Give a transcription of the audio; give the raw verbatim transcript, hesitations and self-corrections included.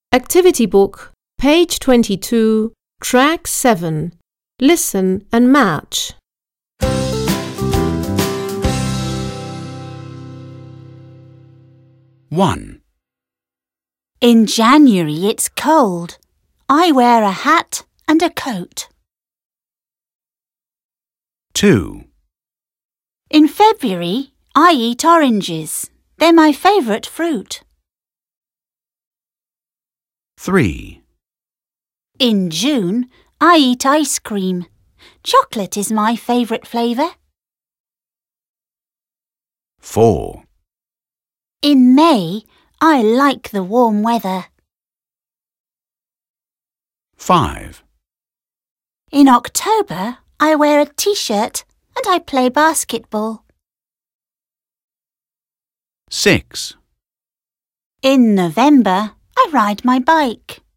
Activity book, page twenty-two, track seven. Listen and match. one. In January it's cold. I wear a hat and a coat. two. In February I eat oranges. They're my favourite fruit. three. In June I eat ice cream. Chocolate is my favourite flavour. four. In May I like the warm weather. five. In October I wear a t-shirt and I play basketball. six. In November I ride my bike.